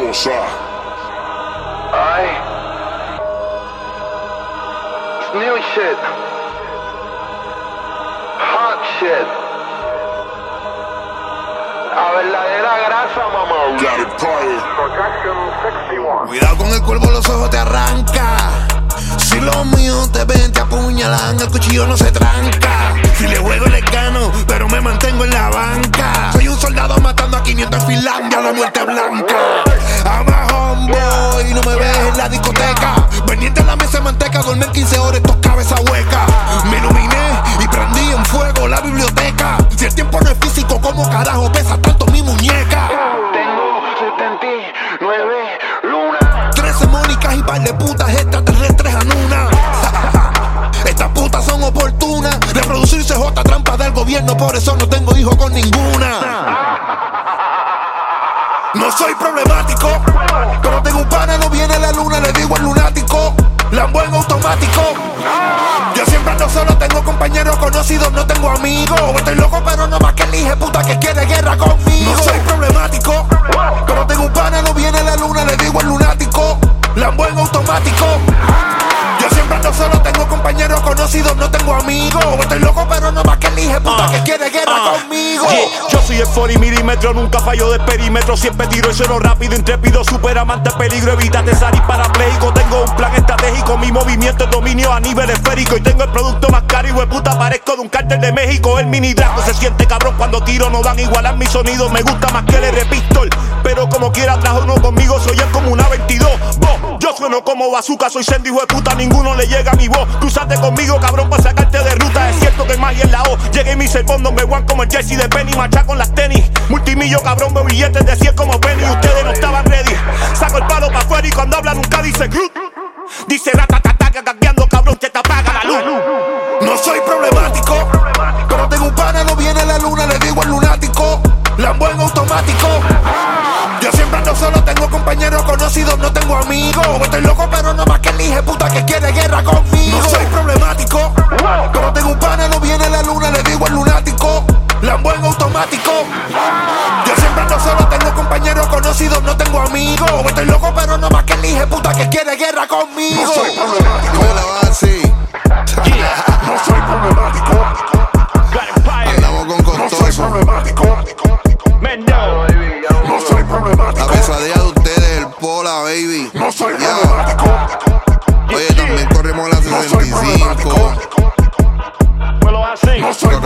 cosa. Ay. It's new shit. Hot shit. La verdadera grasa, mamá. Got it fired. Projection 61. Cuidado con el cuervo, los ojos te arranca. Si los míos te ven, te apuñalan, el cuchillo no se tranca. Si le juego les gano, pero me mantengo en la banca. Soy un soldado matando a 500 en Finlandia, la muerte blanca. I'm a homeboy, no me ves en la discoteca. Pendiente en la mesa de manteca, dormí en 15 horas, estos cabezas huecas. Me iluminé y prendí en fuego la biblioteca. Si el tiempo no es físico, ¿cómo carajo pesa tanto mi muñeca? Tengo 79 lunas. 13 mónicas y par de putas extraterrestres anuna. Estas putas son oportunas. Reproducirse es otra trampa del gobierno, por eso no tengo hijos con ninguna. No soy problemático, pero tengo un pana, no viene la luna, le digo el lunático. Lambo en automático. Yo siempre ando solo, tengo compañeros conocidos, no tengo amigos. Estoy loco, pero no más que elige puta que quiere guerra conmigo. No soy problemático, pero tengo un pana, no viene la luna, le digo el lunático. Lambo en automático. Yo siempre ando solo, tengo compañeros conocidos, no tengo amigos. Estoy loco, pero no más que elige puta que quiere guerra conmigo. Yo soy el 40 milímetros, nunca fallo de perímetro. Siempre tiro y sueno rápido, intrépido, super amante, peligro. Evítate salir parapléjico. Tengo un plan estratégico, mi movimiento es dominio a nivel esférico. Y tengo el producto más caro y hueputa, parezco de un cártel de México. El mini Draco se siente cabrón cuando tiro, no van a igualar mi sonido. Me gusta más que el R-Pistol, pero como quiera trajo uno conmigo. Soy el como una 22. Yo sueno como bazooka, soy Sandy, hueputa, ninguno le llega a mi voz. Cruzate conmigo, cabrón, para sacarte de ruta. Es cierto que hay magia en la O. Llegué en mi serpón, donde one como el Jesse de Penny. Marcha con las tenis, multimillo, cabrón, veo billetes de 100 como Penny. Ustedes no estaban ready. Saco el palo pa' afuera y cuando habla nunca dice Groot. Dice ratatataca, caqueando, cabrón, que te apaga la luz. No soy problemático, pero tengo un pana, no viene la luna, le digo el lunático. Lambo en automático. Yo siempre ando solo, tengo compañeros conocidos, no tengo amigos. Estoy loco, pero no más que elige puta que quiere guerra conmigo. No soy problemático, pero tengo un pana, no viene la luna, le digo el lunático. Lambo en automático. Yo siempre ando solo, tengo compañeros conocidos, no tengo amigos. Estoy loco, pero no más que elige puta que quiere guerra conmigo. No soy problemático. ¿Cómo la vas así? No soy problemático. Andamos con No soy costoso. problemático. No soy La problemático. pesadilla de ustedes, el Pola, baby. No soy Ya. problemático. Oye, también corrimos la No soy 65. problemático. No soy